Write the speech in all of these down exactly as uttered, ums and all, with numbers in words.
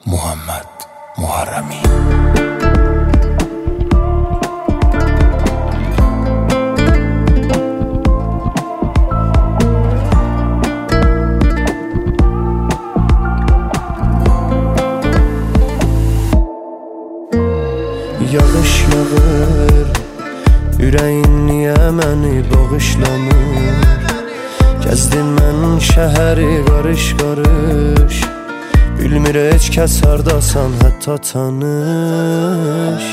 محمد محرمی. Yağış yağır, ürəyin niyə məni bağışlamır? Gəzdim mən şəhəri qarış-qarış, bilmir heç kəs hardasan hətta tanış.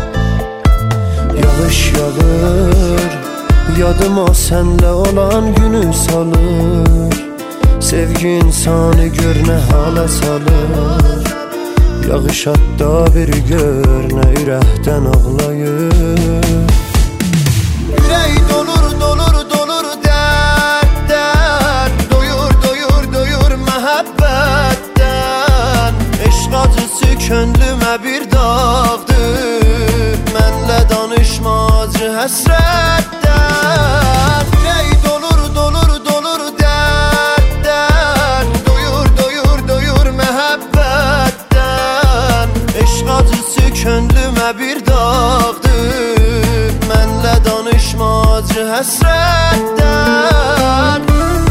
Yağış yağır, yadıma sənlə olan günü salır, sevgi insanı gör nə halə salır. Yağış hatta bir gör nə ürəkdən ağlayır. Ürək dolur, dolur, dolur dərddən, doyur, doyur, doyur məhəbbətdən. Eşq acısı könlümə bir dağdır, mənlə danışma acı həsrətdən. Ürək dolur, dolur, dolur dərddən, doyur, doyur, doyur məhəbbətdən. Eşq acısı könlümə bir dağdır, mənlə danışma acı həsrətdən.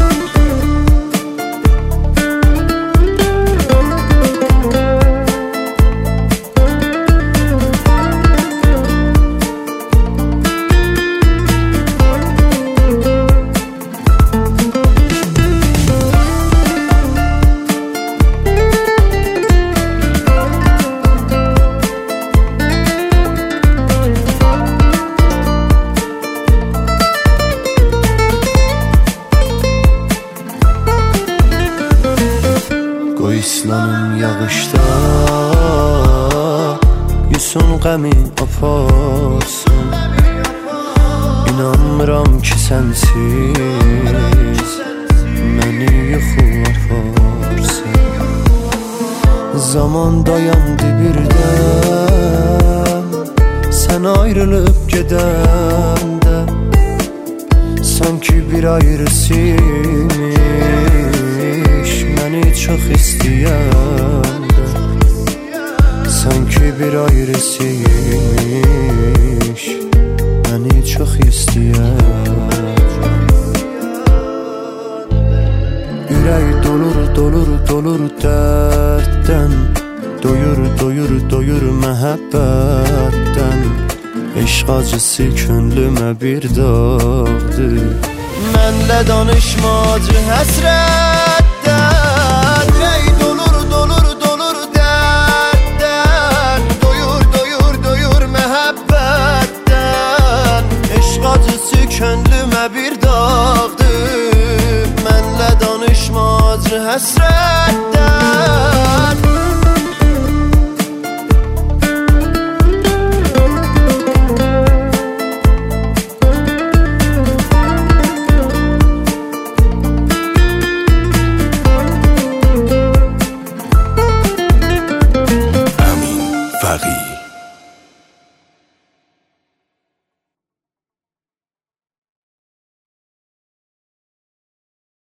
Qoy islanım yağışda, yusun qəmi aparsın. İnanmıram ki sənsiz məni yuxu aparsın. Zaman dayandı birdən, sən ayrılıb gedəndə, sanki bir ayrısıymış məni çox istəyəndə. Sanki bir ayrısıymış məni çox istəyəndə. Ürək dolur, dolur, dolur dərddən, doyur, doyur, doyur məhəbbətdən. Eşq acısı könlümə bir dağdır, mənlə danışma acı həsrətdən. Ürək dolur, dolur, dolur dərddən, doyur, doyur, doyur məhəbbətdən. Eşq acısı könlümə bir dağdır, mənlə danışma acı həsrətdən.